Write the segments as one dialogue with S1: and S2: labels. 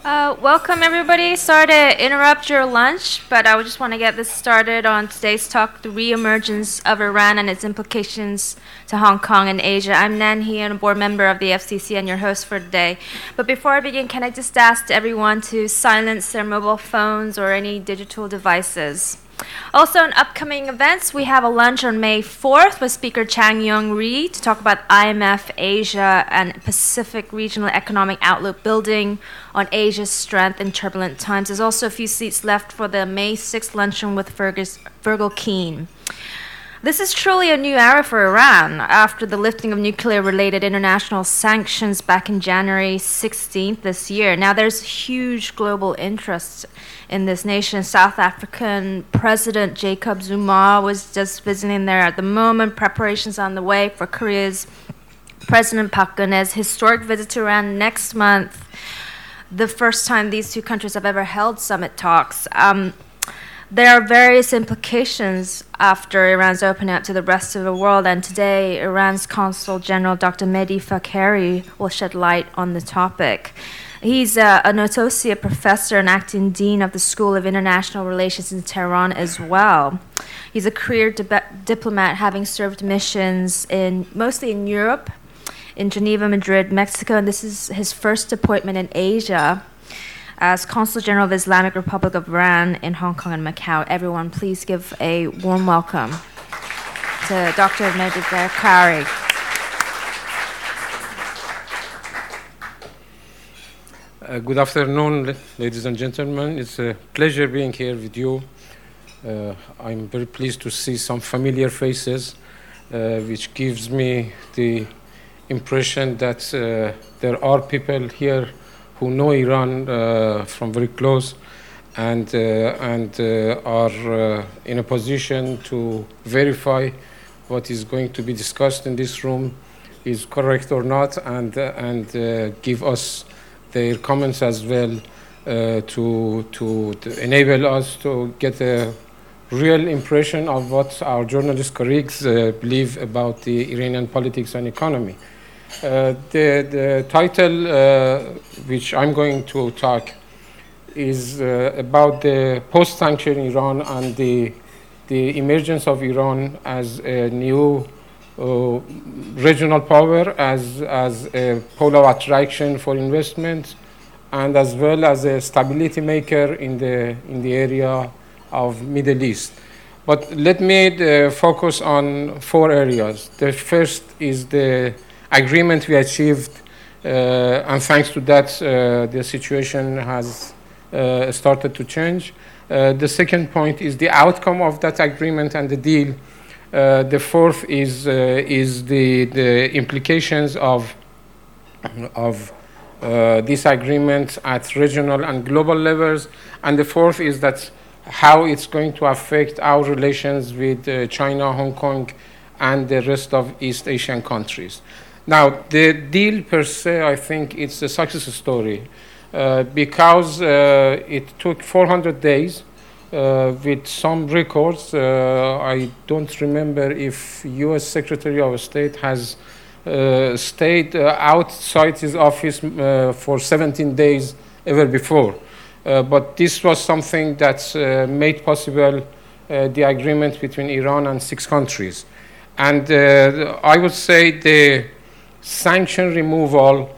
S1: Welcome, everybody. Sorry to interrupt your lunch, but I just want to get this started on today's talk, the reemergence of Iran and its implications to Hong Kong and Asia. I'm Nan Hean, a board member of the FCC and your host for today. But before I begin, can I just ask everyone to silence their mobile phones or any digital devices? Also, in upcoming events, we have a lunch on May 4th with Speaker Chang Yong-ri to talk about IMF, Asia, and Pacific Regional Economic Outlook, building on Asia's strength in turbulent times. There's also a few seats left for the May 6th luncheon with Virgil Keane. This is truly a new era for Iran after the lifting of nuclear-related international sanctions back in January 16th this year. Now, there's huge global interest in this nation. South African President Jacob Zuma was just visiting there at the moment. Preparations on the way for Korea's President Park Geun-hye's historic visit to Iran next month, the first time these two countries have ever held summit talks. There are various implications after Iran's opening up to the rest of the world, and today Iran's Consul General Dr. Mehdi Fakhari will shed light on the topic. He's an associate professor and acting dean of the School of International Relations in Tehran as well. He's a career diplomat, having served missions mostly in Europe, in Geneva, Madrid, Mexico, and this is his first appointment in Asia as Consul General of the Islamic Republic of Iran in Hong Kong and Macau. Everyone, please give a warm welcome to Dr. Mehdi Fakhari.
S2: Good afternoon, ladies and gentlemen. It's a pleasure being here with you. I'm very pleased to see some familiar faces, which gives me the impression that there are people here who know Iran from very close and are in a position to verify what is going to be discussed in this room is correct or not, and give us their comments as well to enable us to get a real impression of what our journalist colleagues believe about the Iranian politics and economy. The title which I'm going to talk is about the post-sanction Iran and the emergence of Iran as a new regional power, as a pole of attraction for investment, and as well as a stability maker in the area of Middle East. But let me focus on four areas. The first is the agreement we achieved, and thanks to that, the situation has started to change. The second point is the outcome of that agreement and the deal. The fourth is the implications of this agreement at regional and global levels, and the fourth is that how it's going to affect our relations with China, Hong Kong, and the rest of East Asian countries. Now, the deal per se, I think it's a success story because it took 400 days with some records. I don't remember if U.S. Secretary of State has stayed outside his office for 17 days ever before. But this was something that made possible the agreement between Iran and 6 countries. And I would say the sanction removal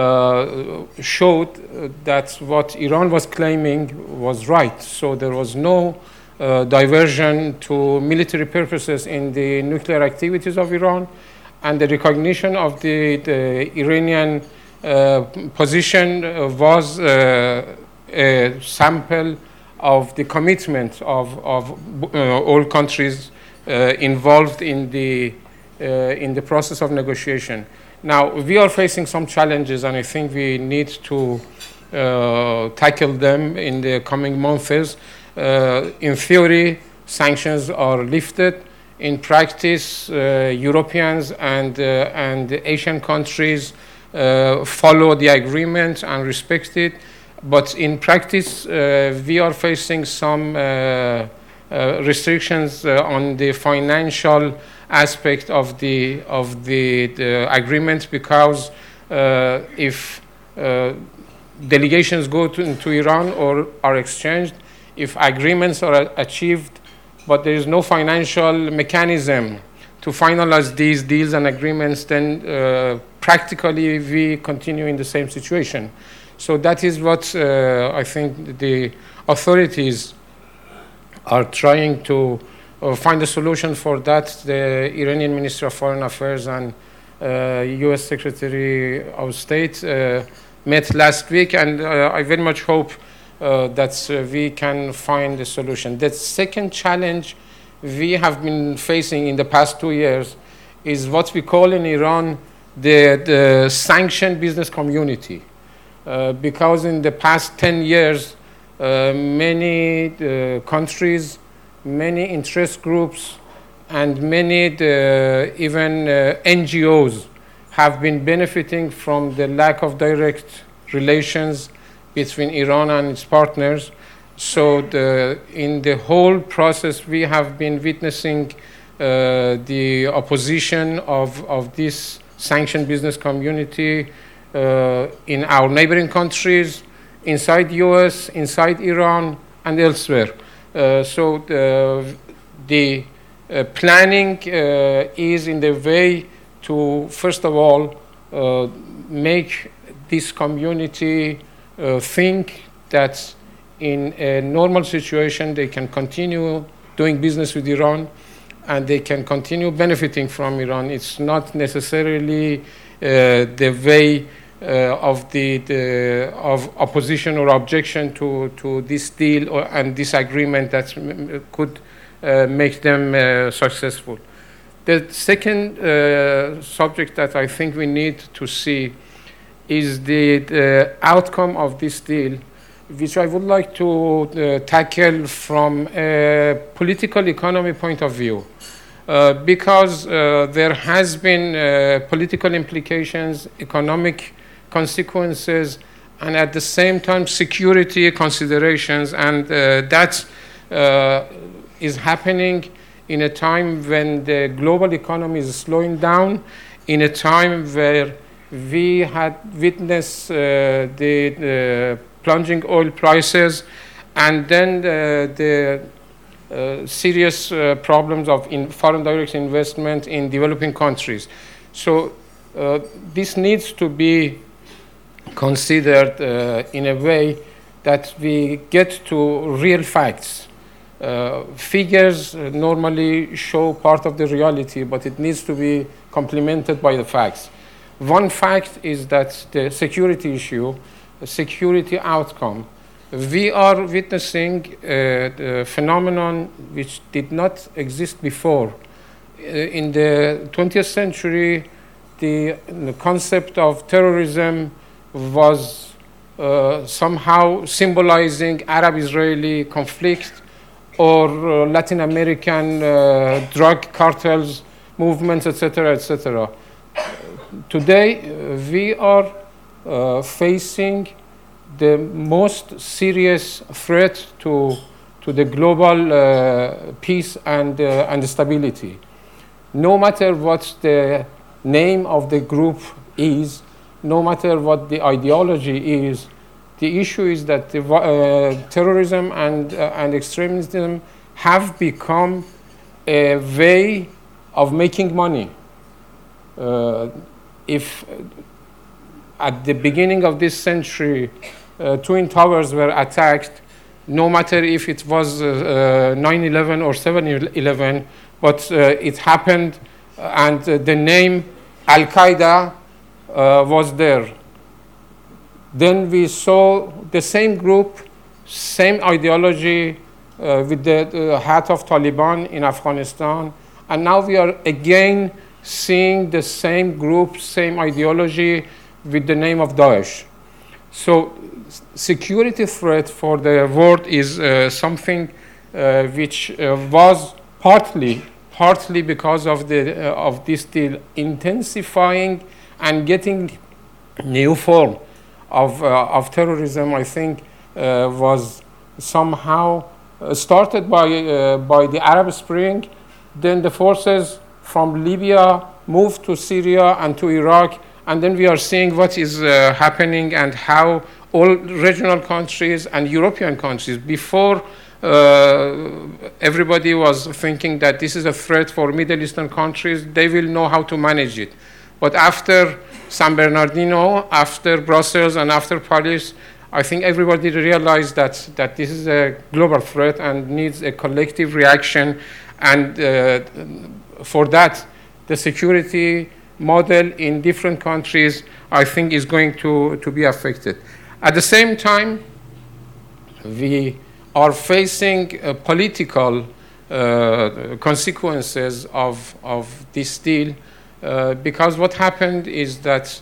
S2: showed that what Iran was claiming was right. So there was no diversion to military purposes in the nuclear activities of Iran, and the recognition of the Iranian position was a sample of the commitment of all countries involved in the process of negotiation. Now, we are facing some challenges, and I think we need to tackle them in the coming months. In theory, sanctions are lifted. In practice, Europeans and Asian countries follow the agreement and respect it. But in practice, we are facing some restrictions on the financial aspect of the agreement, because if delegations go to Iran or are exchanged, if agreements are achieved, but there is no financial mechanism to finalize these deals and agreements, then practically we continue in the same situation. So that is what I think the authorities are trying to find a solution for that. The Iranian Ministry of Foreign Affairs and U.S. Secretary of State met last week, and I very much hope that we can find a solution. The second challenge we have been facing in the past 2 years is what we call in Iran the sanctioned business community. Because in the past 10 years, many countries, many interest groups, and many even NGOs have been benefiting from the lack of direct relations between Iran and its partners. So in the whole process, we have been witnessing the opposition of this sanctioned business community in our neighboring countries, inside US, inside Iran, and elsewhere. So the planning is in the way to, first of all, make this community think that in a normal situation they can continue doing business with Iran and they can continue benefiting from Iran. It's not necessarily the way of opposition or objection to this deal and this agreement that could make them successful. The second subject that I think we need to see is the outcome of this deal, which I would like to tackle from a political economy point of view. Because there has been political implications, economic consequences, and at the same time security considerations, and that is happening in a time when the global economy is slowing down, in a time where we had witnessed the plunging oil prices, and then the serious problems of foreign direct investment in developing countries. So this needs to be considered in a way that we get to real facts. Figures normally show part of the reality, but it needs to be complemented by the facts. One fact is that the security issue, the security outcome, we are witnessing a phenomenon which did not exist before. In the 20th century, the concept of terrorism was somehow symbolizing Arab-Israeli conflict or Latin American drug cartels, movements, etc., etc. Today, we are facing the most serious threat to the global peace and stability. No matter what the name of the group is, no matter what the ideology is, the issue is that terrorism and extremism have become a way of making money. If at the beginning of this century, Twin Towers were attacked, no matter if it was 9/11 or 7/11, but it happened, and the name Al-Qaeda was there. Then we saw the same group, same ideology with the hat of Taliban in Afghanistan, and now we are again seeing the same group, same ideology with the name of Daesh. So security threat for the world is something which was partly because of this deal intensifying and getting new form of terrorism. I think was somehow started by the Arab Spring. Then the forces from Libya moved to Syria and to Iraq, and then we are seeing what is happening and how all regional countries and European countries. Before, everybody was thinking that this is a threat for Middle Eastern countries, they will know how to manage it. But after San Bernardino, after Brussels, and after Paris, I think everybody realized that this is a global threat and needs a collective reaction. And for that, the security model in different countries, I think, is going to be affected. At the same time, we are facing political consequences of this deal, because what happened is that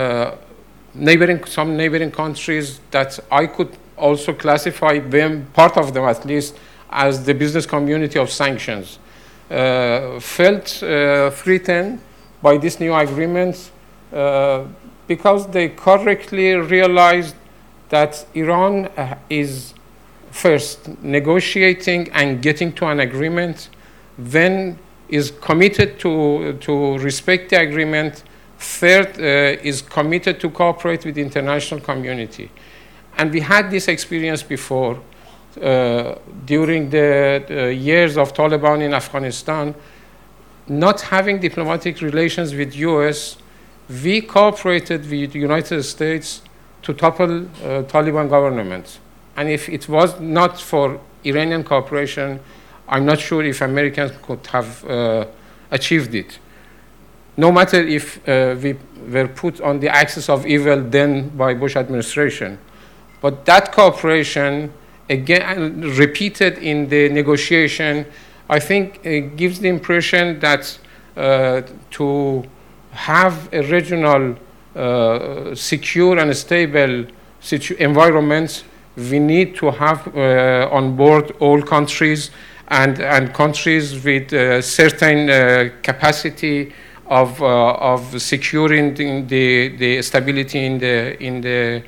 S2: some neighboring countries that I could also classify them, part of them at least, as the business community of sanctions, felt threatened by this new agreement because they correctly realized that Iran is first negotiating and getting to an agreement, then is committed to respect the agreement, third is committed to cooperate with the international community. And we had this experience before. During the years of Taliban in Afghanistan, not having diplomatic relations with US, we cooperated with the United States to topple Taliban government. And if it was not for Iranian cooperation, I'm not sure if Americans could have achieved it. No matter if we were put on the axis of evil then by Bush administration. But that cooperation, again, repeated in the negotiation, I think gives the impression that to have a regional secure and stable environment, we need to have on board all countries and countries with certain capacity of securing the stability in the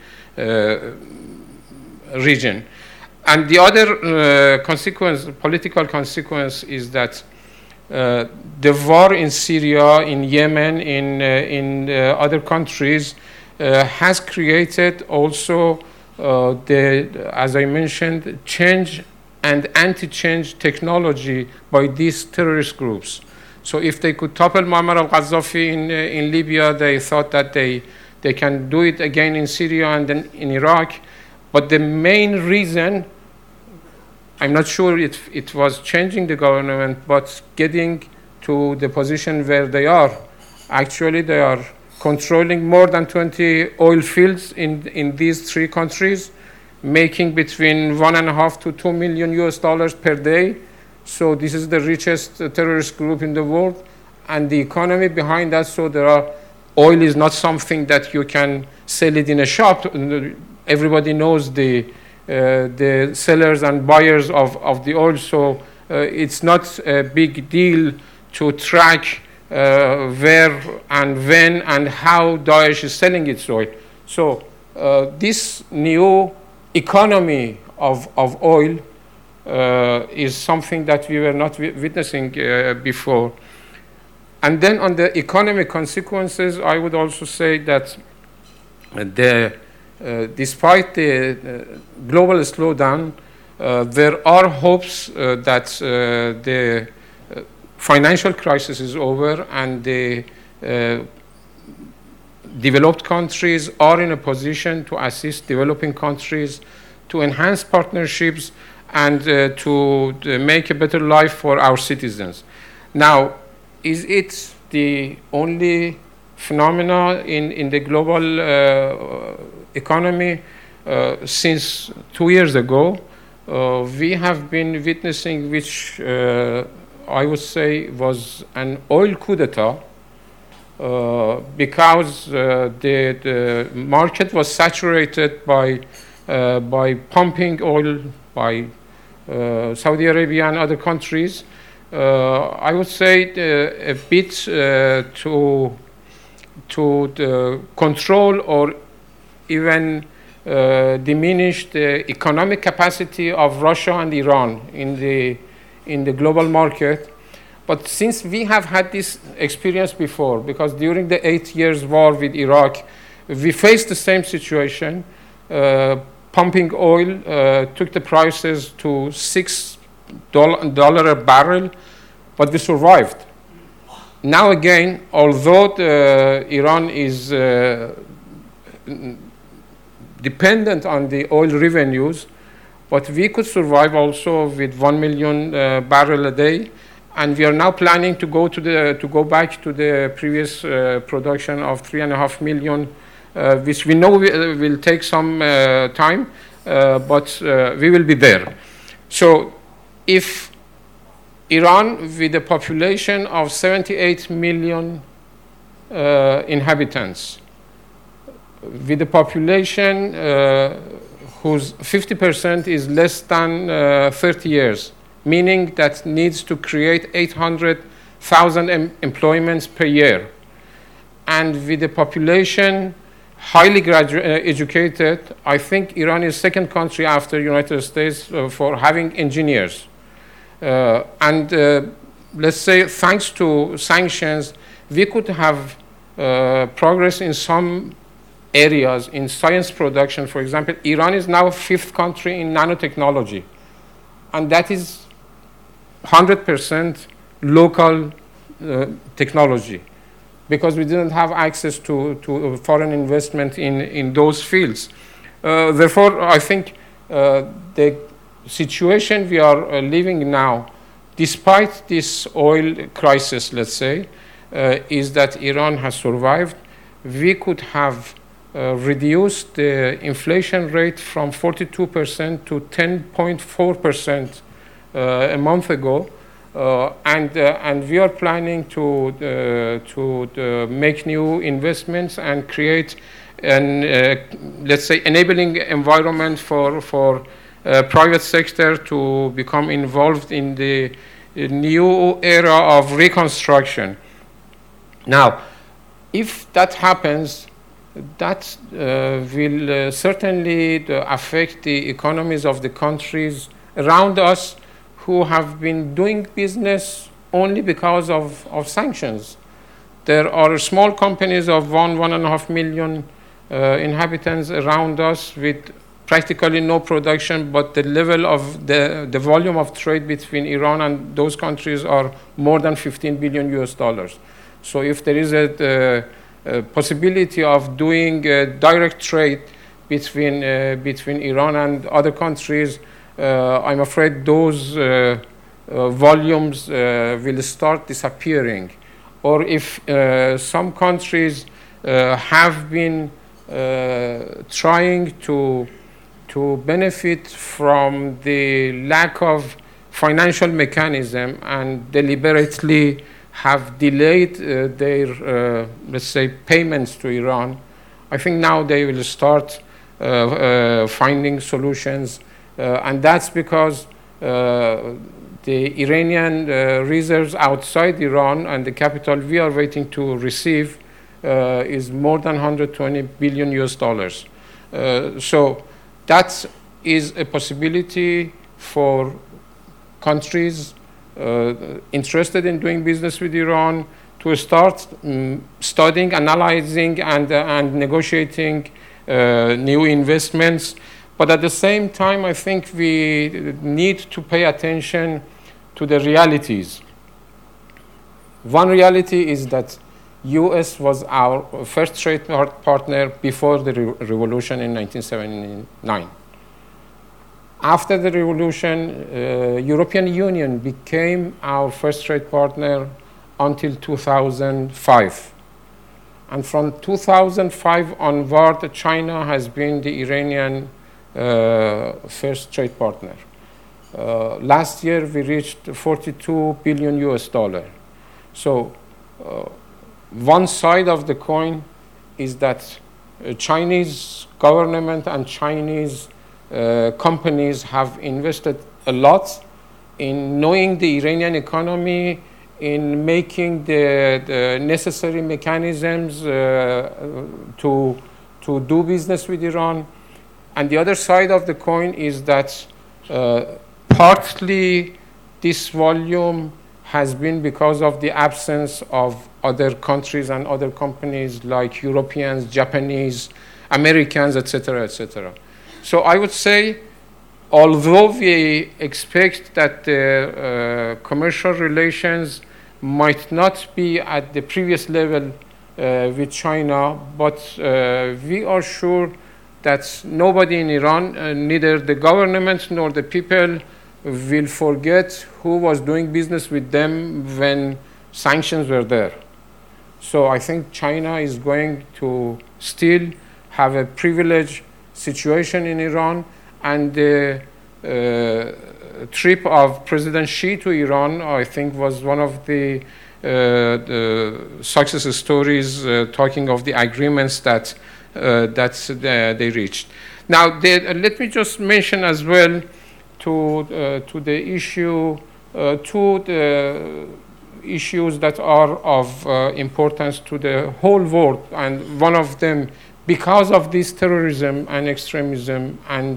S2: region. And the other political consequence, is that the war in Syria, in Yemen, in other countries has created also as I mentioned, change and anti-change technology by these terrorist groups. So if they could topple Muammar al-Gaddafi in Libya, they thought that they can do it again in Syria and then in Iraq. But the main reason, I'm not sure it was changing the government, but getting to the position where they are. Actually, they are controlling more than 20 oil fields in these three countries, making between $1.5 to $2 million US per day. So this is the richest terrorist group in the world, and the economy behind that. So oil is not something that you can sell it in a shop. Everybody knows the sellers and buyers of the oil. So it's not a big deal to track where and when and how Daesh is selling its oil. So this new economy of oil is something that we were not witnessing before. And then on the economic consequences, I would also say that despite the global slowdown, there are hopes that the financial crisis is over and the developed countries are in a position to assist developing countries to enhance partnerships and to make a better life for our citizens. Now, is it the only phenomena in the global economy? Since 2 years ago, we have been witnessing, which I would say was an oil coup d'etat, because the market was saturated by pumping oil by Saudi Arabia and other countries. I would say a bit to control or even diminish the economic capacity of Russia and Iran in the global market. But since we have had this experience before, because during the 8 years war with Iraq, we faced the same situation. pumping oil, took the prices to $6 a barrel, but we survived. Now again, although Iran is dependent on the oil revenues, but we could survive also with 1 million barrel a day, and we are now planning to go back to the previous production of 3.5 million, which we know will take some time, but we will be there. So, if Iran, with a population of 78 million inhabitants, with a population whose 50% is less than 30 years, meaning that needs to create 800,000 employments per year, and with a population highly educated, I think Iran is second country after United States for having engineers. Let's say thanks to sanctions, we could have progress in some areas in science production. For example, Iran is now 5th country in nanotechnology, and that is 100% local technology, because we didn't have access to foreign investment in those fields. Therefore, I think the situation we are living now, despite this oil crisis, let's say, is that Iran has survived. We could have reduced the inflation rate from 42% to 10.4% a month ago, and we are planning to make new investments and create an let's say enabling environment for private sector to become involved in the new era of reconstruction. Now, if that happens, that will certainly affect the economies of the countries around us who have been doing business only because of sanctions. There are small companies of 1.5 million inhabitants around us with practically no production, but the level of the volume of trade between Iran and those countries are more than 15 billion US dollars. So if there is a possibility of doing direct trade between Iran and other countries, I'm afraid those volumes will start disappearing. Or if some countries have been trying to benefit from the lack of financial mechanism and deliberately have delayed their, let's say, payments to Iran, I think now they will start finding solutions, and that's because the Iranian reserves outside Iran and the capital we are waiting to receive is more than 120 billion US dollars. So that is a possibility for countries interested in doing business with Iran to start studying, analyzing, and negotiating new investments. But at the same time, I think we need to pay attention to the realities. One reality is that US was our first trade partner before the revolution in 1979. After the revolution, European Union became our first trade partner until 2005. And from 2005 onward, China has been the Iranian first trade partner. Last year, we reached 42 billion US dollar. So one side of the coin is that Chinese government and Chinese companies have invested a lot in knowing the Iranian economy, in making the necessary mechanisms to do business with Iran. And the other side of the coin is that partly this volume has been because of the absence of other countries and other companies like Europeans, Japanese, Americans, etc., etc. So I would say, although we expect that the commercial relations might not be at the previous level with China, but we are sure that nobody in Iran, neither the government nor the people, will forget who was doing business with them when sanctions were there. So I think China is going to still have a privileged situation in Iran, and the trip of President Xi to Iran, I think, was one of the success stories, talking of the agreements that they reached. Now, let me just mention as well to the issue, two issues that are of importance to the whole world, and one of them, because of this terrorism and extremism and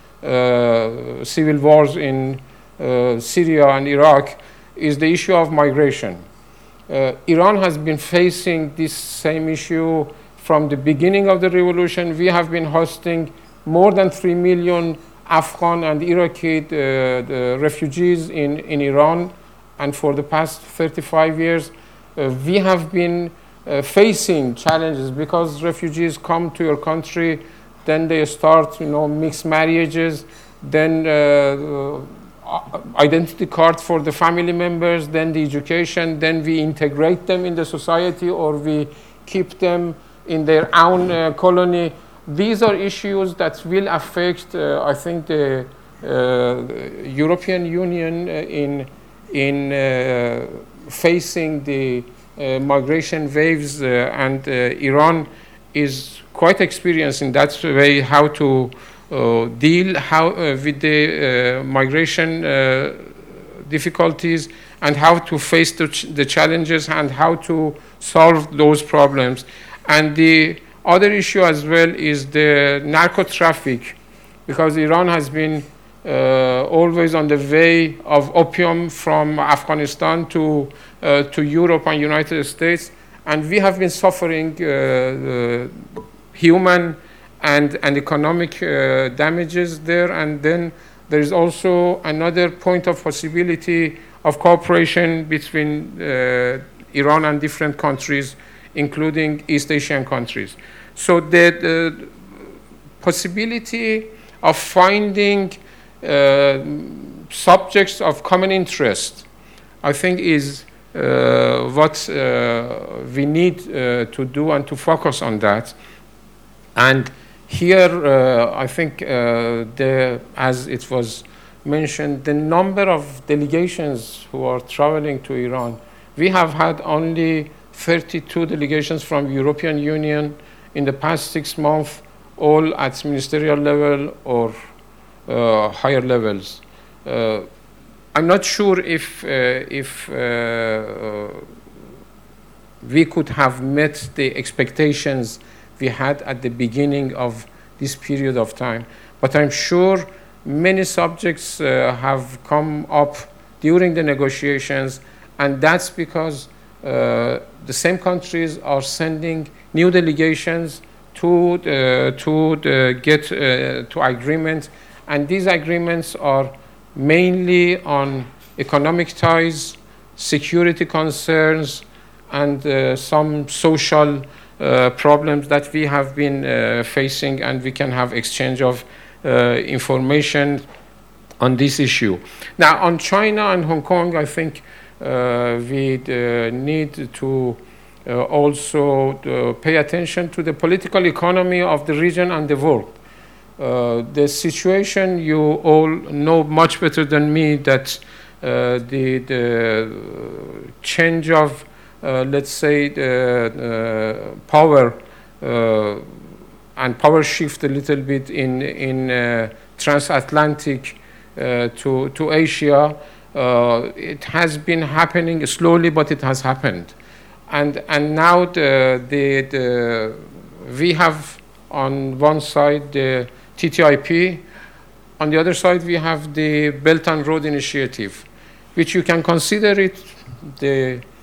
S2: civil wars in Syria and Iraq, is the issue of migration. Iran has been facing this same issue from the beginning of the revolution. We have been hosting more than 3 million Afghan and Iraqi refugees in Iran, and for the past 35 years, we have been facing challenges because refugees come to your country, then they start, mixed marriages, then identity card for the family members, then the education, then we integrate them in the society, or we keep them in their own colony. These are issues that will affect, I think, the European Union in facing the migration waves, and Iran is quite experienced in that way, how to deal with the migration difficulties, and how to face the challenges, and how to solve those problems. And the other issue as well is the narco traffic, because Iran has been always on the way of opium from Afghanistan to Europe and United States, and we have been suffering human and economic damages there. And then there is also another point of possibility of cooperation between Iran and different countries, including East Asian countries. So the possibility of finding subjects of common interest, I think, is what we need to do, and to focus on that. And here, I think, as it was mentioned, the number of delegations who are traveling to Iran, we have had only 32 delegations from European Union in the past 6 months, all at ministerial level or higher levels. I'm not sure if we could have met the expectations we had at the beginning of this period of time, but I'm sure many subjects have come up during the negotiations, and that's because the same countries are sending new delegations to get to agreements, and these agreements are mainly on economic ties, security concerns, and some social problems that we have been facing, and we can have exchange of information on this issue. Now, on China and Hong Kong, I think we need to also pay attention to the political economy of the region and the world. The situation, you all know much better than me, that the change of, let's say, the power and power shift a little bit in transatlantic to Asia, it has been happening slowly, but it has happened. And now we have on one side the TTIP, on the other side we have the Belt and Road Initiative, which you can consider it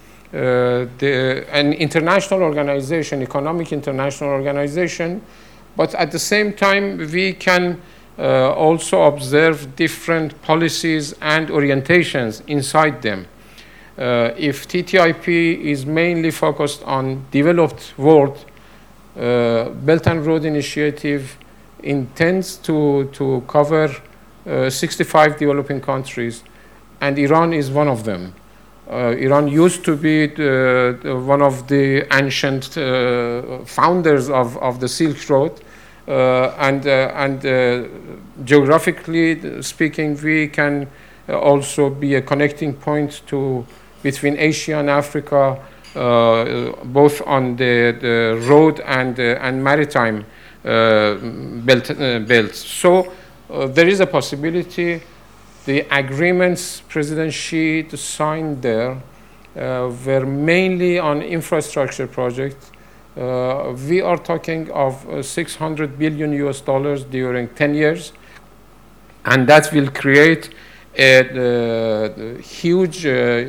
S2: an international organization, economic international organization, But at the same time, we can also observe different policies and orientations inside them. If TTIP is mainly focused on developed world, Belt and Road Initiative intends to cover 65 developing countries, and Iran is one of them. Iran used to be one of the ancient founders of the Silk Road, and geographically speaking, we can also be a connecting point between Asia and Africa, both on the road and maritime belts. So there is a possibility. The agreements President Xi signed there were mainly on infrastructure projects. We are talking of $600 billion during 10 years, and that will create a huge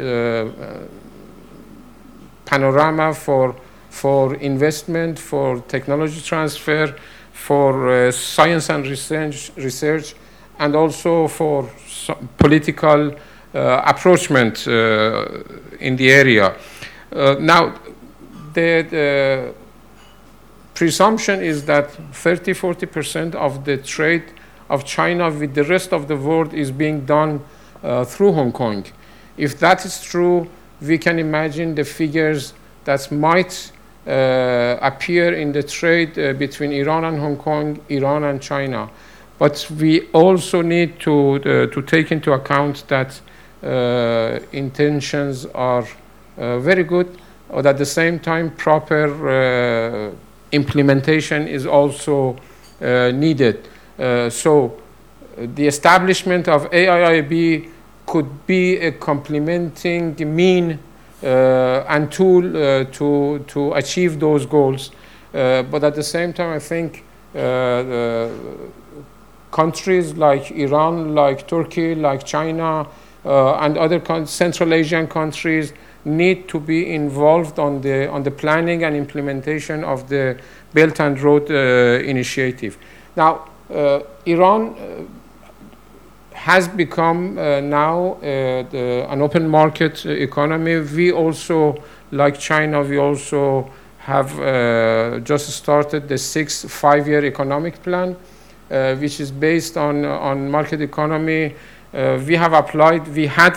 S2: panorama for investment, for technology transfer, for science and research, and also for political approachment in the area. Now, the presumption is that 30–40% of the trade of China with the rest of the world is being done through Hong Kong. If that is true, we can imagine the figures that might appear in the trade between Iran and Hong Kong, Iran and China. But we also need to take into account that intentions are very good, but at the same time, proper implementation is also needed. So the establishment of AIIB could be a complementing mean and tool to achieve those goals. But at the same time, I think countries like Iran, like Turkey, like China, and other Central Asian countries need to be involved on the planning and implementation of the Belt and Road Initiative. Now, Iran has become now an open market economy. We also, like China, we also have just started the 6th five-year economic plan, which is based on market economy. We had applied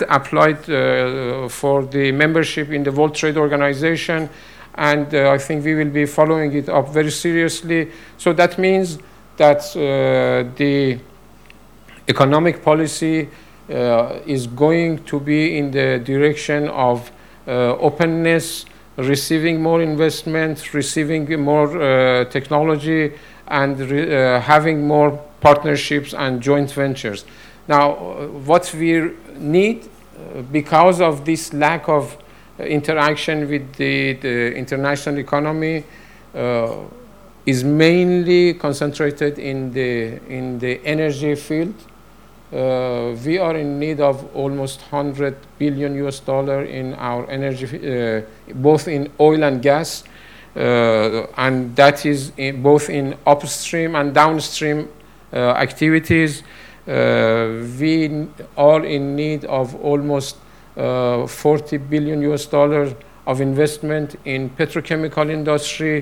S2: for the membership in the World Trade Organization, and I think we will be following it up very seriously. So that means that the economic policy is going to be in the direction of openness, receiving more investment, receiving more technology, and having more partnerships and joint ventures. Now, what we need, because of this lack of interaction with the international economy, is mainly concentrated in the energy field. We are in need of almost $100 billion in our energy, both in oil and gas, and that is both in upstream and downstream activities. We are in need of almost $40 billion of investment in petrochemical industry.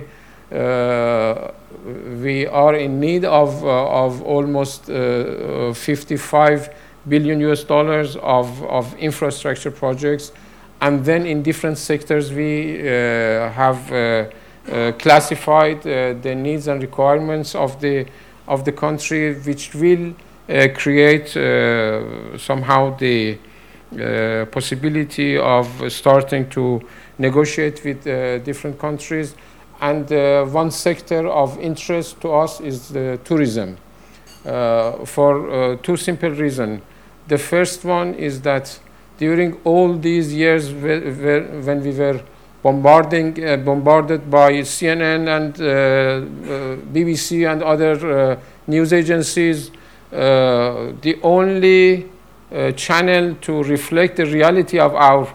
S2: We are in need of almost $55 billion of infrastructure projects. And then in different sectors, we have classified the needs and requirements of the country, which will create somehow the possibility of starting to negotiate with different countries. And one sector of interest to us is the tourism, for two simple reasons. The first one is that during all these years when we were bombarded by CNN and BBC and other news agencies, the only channel to reflect the reality of our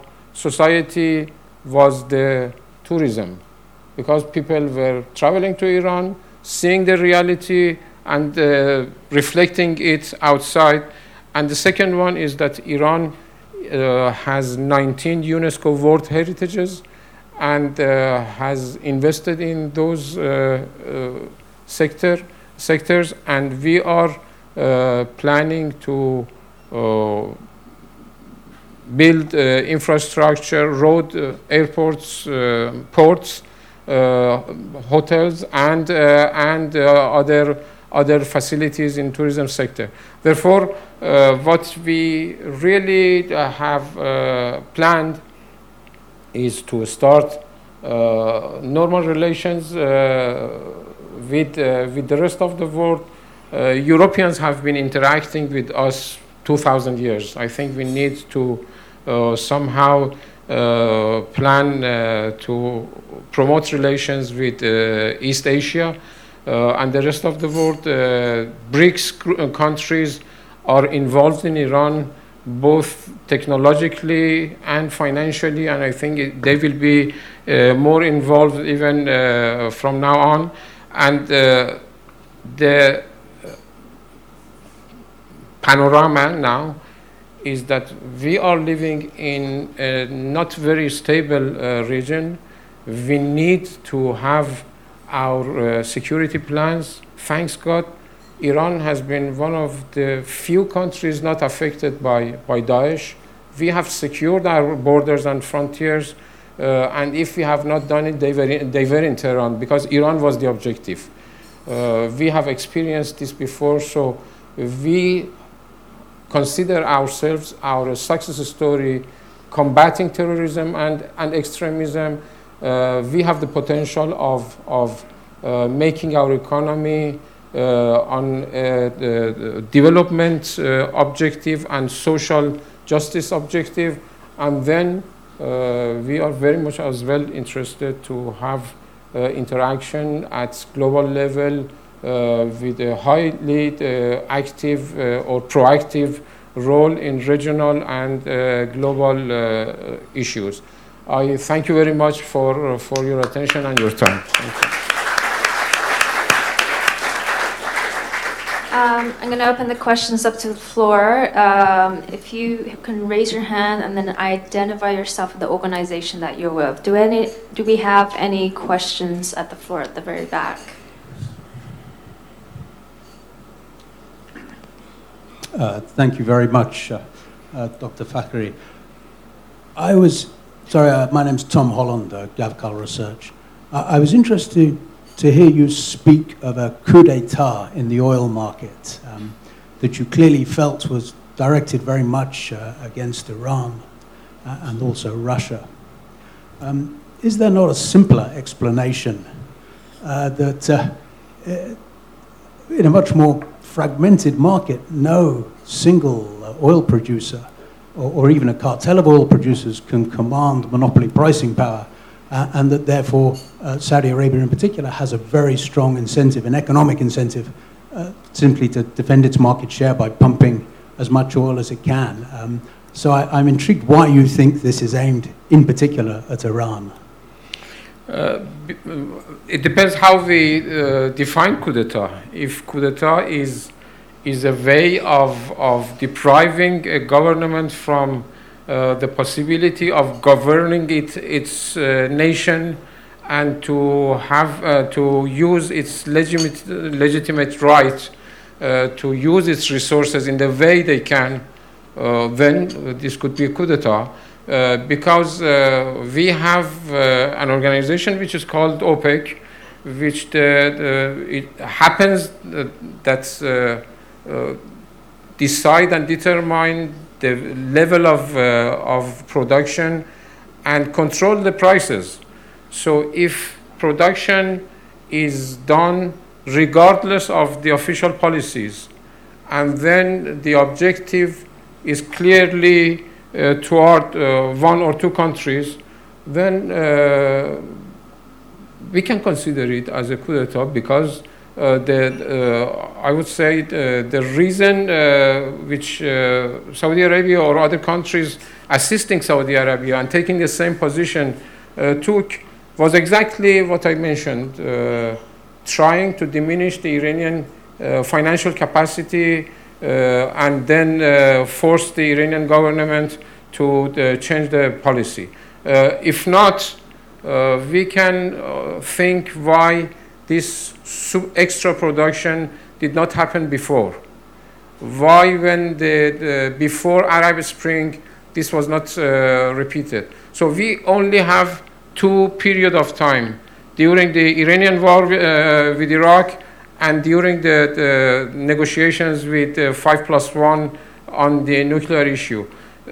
S2: society was the tourism. Because people were traveling to Iran, seeing the reality and reflecting it outside. And the second one is that Iran has 19 UNESCO World Heritages and has invested in those sectors, and we are planning to build infrastructure, road, airports, ports, hotels, and other facilities in tourism sector. Therefore, what we really have planned is to start normal relations with the rest of the world. Europeans have been interacting with us 2,000 years. I think we need to somehow plan to promote relations with East Asia and the rest of the world. BRICS countries are involved in Iran both technologically and financially, and I think they will be more involved even from now on. And the panorama now is that we are living in a not very stable region. We need to have our security plans. Thanks God, Iran has been one of the few countries not affected by Daesh. We have secured our borders and frontiers, and if we have not done it, they were in Tehran, because Iran was the objective. We have experienced this before, so we consider ourselves our success story combating terrorism and extremism. We have the potential of making our economy on the development objective and social justice objective, and then we are very much as well interested to have interaction at global level with a highly active or proactive role in regional and global issues. I thank you very much for your attention and your time. Thank you.
S1: I'm going to open the questions up to the floor. If you can raise your hand and then identify yourself and the organization that you're with. Do we have any questions at the floor at the very back?
S3: Thank you very much, Dr. Fakhri. My name's Tom Holland, Gavkal Research. I was interested to hear you speak of a coup d'etat in the oil market that you clearly felt was directed very much against Iran and also Russia. Is there not a simpler explanation that in a much more fragmented market, no single oil producer or even a cartel of oil producers can command monopoly pricing power, and that therefore Saudi Arabia in particular has a very strong incentive, an economic incentive, simply to defend its market share by pumping as much oil as it can. So I'm intrigued why you think this is aimed in particular at Iran.
S2: It depends how we define coup d'etat. If coup d'etat is a way of depriving a government from the possibility of governing its nation and to have to use its legitimate right to use its resources in the way they can, then this could be a coup d'etat. Because we have an organization which is called OPEC, which it happens that decide and determine the level of production and control the prices. So if production is done regardless of the official policies, and then the objective is clearly toward one or two countries, then we can consider it as a coup d'etat, because I would say the reason which Saudi Arabia or other countries assisting Saudi Arabia and taking the same position took was exactly what I mentioned. trying to diminish the Iranian financial capacity and then force the Iranian government to change the policy. If not, we can think why this extra production did not happen before. Why, when before Arab Spring, this was not repeated. So we only have 2 periods of time, during the Iranian war with Iraq and during the negotiations with 5+1 on the nuclear issue.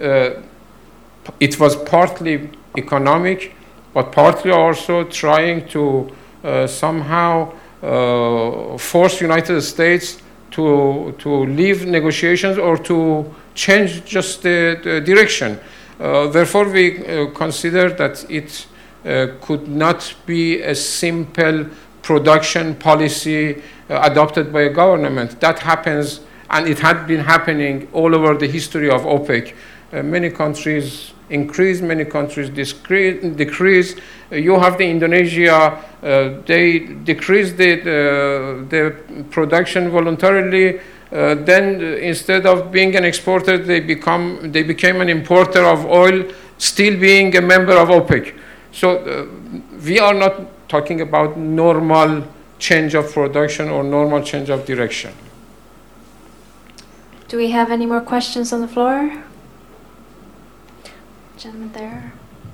S2: It was partly economic, but partly also trying to somehow force United States to leave negotiations or to change just the direction. Therefore, we consider that it could not be a simple production policy adopted by a government. That happens, and it had been happening all over the history of OPEC. Many countries increase, many countries decrease. You have the Indonesia, they decreased the production voluntarily. Then instead of being an exporter, they became an importer of oil, still being a member of OPEC. So we are not talking about normal change of production or normal change of direction.
S1: Do we have any more questions on the floor? Gentleman there.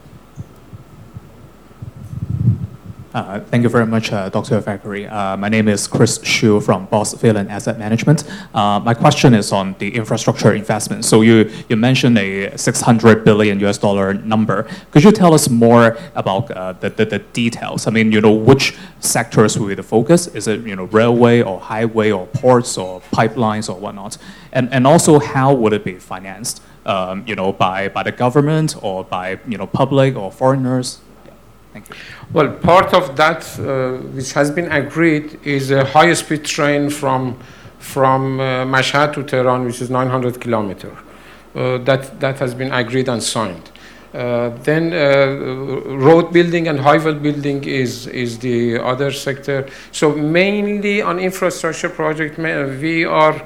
S4: Thank you very much, Dr. Fakhri. My name is Chris Xu from Boss Phelan Asset Management. My question is on the infrastructure investment. So you mentioned a $600 billion number. Could you tell us more about the details? I mean, which sectors will be the focus? Is it railway or highway or ports or pipelines or whatnot? And also, how would it be financed? By the government or by public or foreigners? Thank you.
S2: Well, part of that which has been agreed is a high-speed train from Mashhad to Tehran, which is 900 kilometers. That has been agreed and signed. Then road building and highway building is the other sector. So mainly on infrastructure project, we are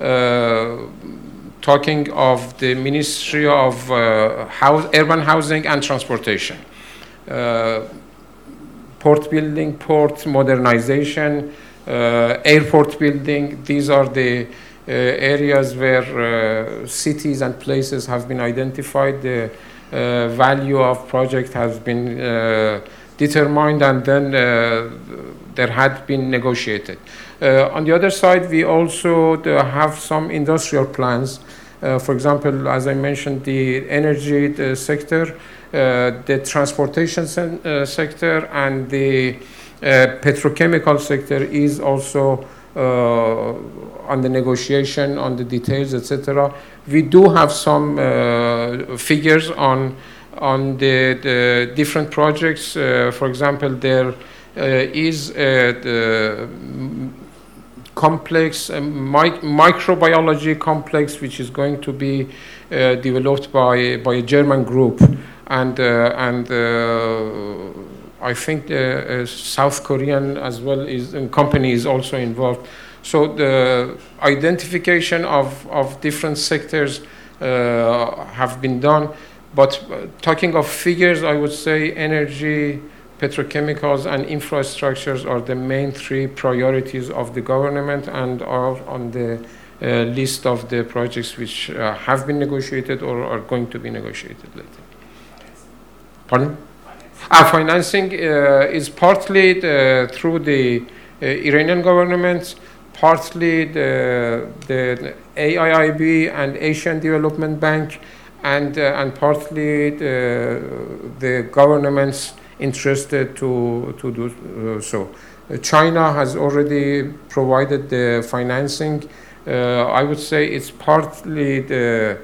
S2: talking of the Ministry of Urban Housing and Transportation. Port building, port modernization, airport building. These are the areas where cities and places have been identified. The value of project has been determined, and then there had been negotiated. On the other side, we also have some industrial plans. For example, as I mentioned, the energy sector, the transportation sector, and the petrochemical sector is also on the negotiation, on the details, etc. We do have some figures on the different projects. For example, there is the complex microbiology complex, which is going to be developed by a German group, and I think the South Korean as well company is also involved. So the identification of different sectors have been done, but talking of figures, I would say energy, petrochemicals, and infrastructures are the main 3 priorities of the government and are on the list of the projects which have been negotiated or are going to be negotiated later. Pardon? Financing is partly through the Iranian government, partly the AIIB and Asian Development Bank, and partly the governments interested to do so. China has already provided the financing. I would say it's partly the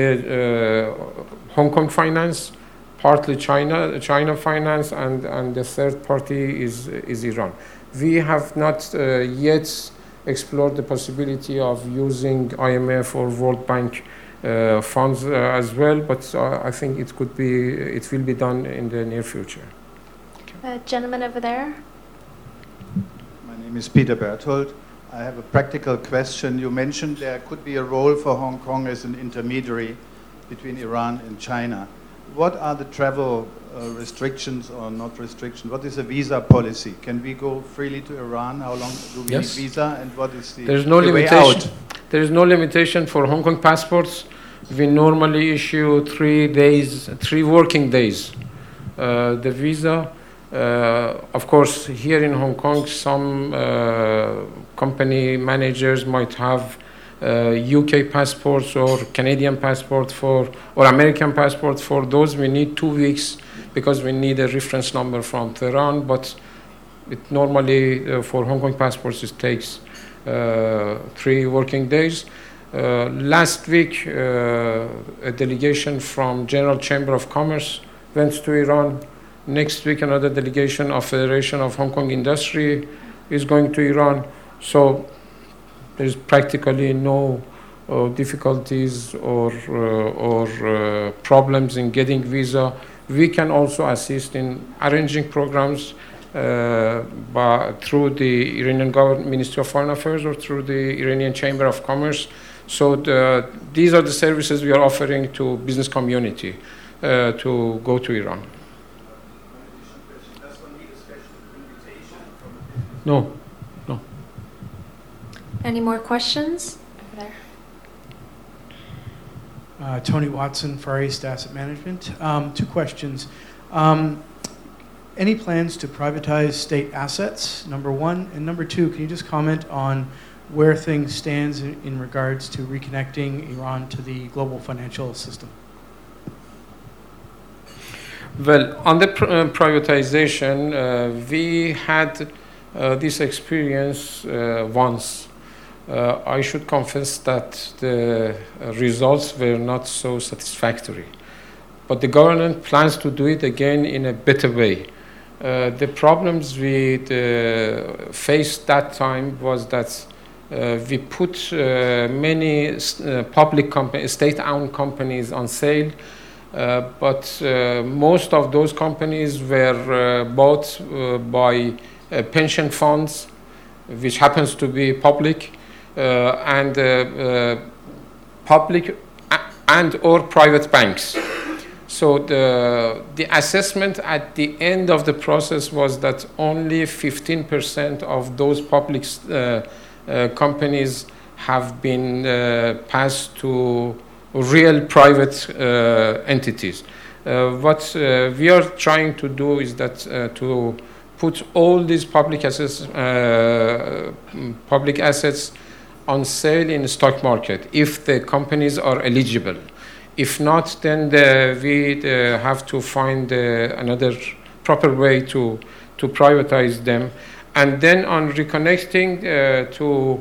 S2: Hong Kong finance, partly China finance, and the third party is Iran. We have not yet explored the possibility of using IMF or World Bank funds as well, but I think it will be done in the near future.
S1: Gentleman over there.
S5: My name name is Peter Berthold. I have a practical question. You mentioned there could be a role for Hong Kong as an intermediary between Iran and China. What are the travel restrictions or not restrictions? What is the visa policy? Can we go freely to Iran? How long do we need visa? And what is the way out?
S2: There is no limitation for Hong Kong passports. We normally issue 3 working days. The visa, of course, here in Hong Kong, some company managers might have UK passports or Canadian passport or American passport. For those, we need 2 weeks because we need a reference number from Tehran. But it normally, for Hong Kong passports, it takes 3 working days. Last week, a delegation from General Chamber of Commerce went to Iran. Next week, another delegation of Federation of Hong Kong Industry is going to Iran. So there's practically no difficulties or problems in getting visa. We can also assist in arranging programs through the Iranian government, Ministry of Foreign Affairs, or through the Iranian Chamber of Commerce. So these are the services we are offering to business community to go to Iran. No.
S1: Any more questions? Over there.
S6: Tony Watson, Far East Asset Management. 2 questions. Any plans to privatize state assets, number 1? And number 2, can you just comment on where things stand in regards to reconnecting Iran to the global financial system?
S2: Well, on the privatization, we had this experience once. I should confess that the results were not so satisfactory. But the government plans to do it again in a better way. The problems we faced that time was that we put many public companies, state-owned companies on sale, but most of those companies were bought by pension funds, which happens to be public, and public and or private banks. So the assessment at the end of the process was that only 15% of those public companies have been passed to real private entities. What we are trying to do is that to put all these public assets on sale in the stock market if the companies are eligible. If not, then we have to find another proper way to privatize them. And then on reconnecting to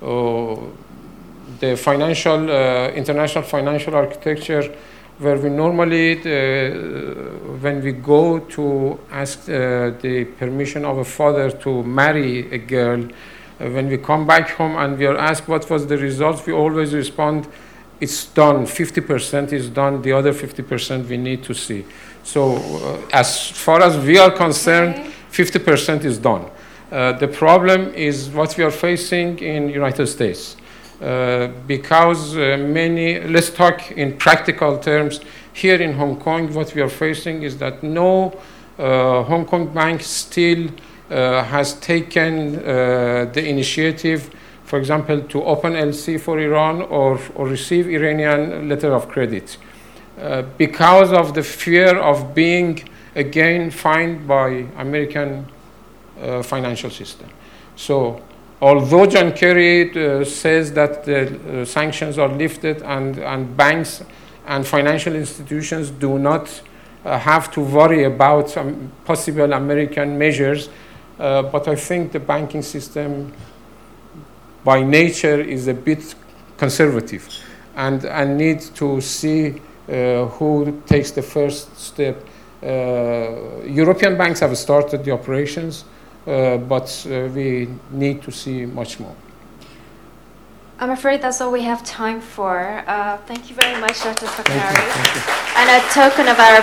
S2: the international financial architecture, where we normally, when we go to ask the permission of a father to marry a girl, when we come back home and we are asked what was the result, we always respond, it's done, 50% is done, the other 50% we need to see. So as far as we are concerned, 50% is done. The problem is what we are facing in United States. Because let's talk in practical terms, here in Hong Kong, what we are facing is that no Hong Kong bank still has taken the initiative, for example, to open LC for Iran or receive Iranian letter of credit because of the fear of being again fined by American financial system. So although John Kerry says that the sanctions are lifted and banks and financial institutions do not have to worry about possible American measures, but I think the banking system by nature is a bit conservative and needs to see who takes the first step. European banks have started the operations, but we need to see much more.
S1: I'm afraid that's all we have time for. Thank you very much, Dr. Fakhari. And a token of our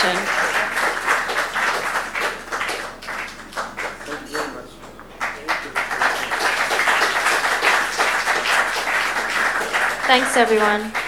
S1: appreciation. Thanks, everyone.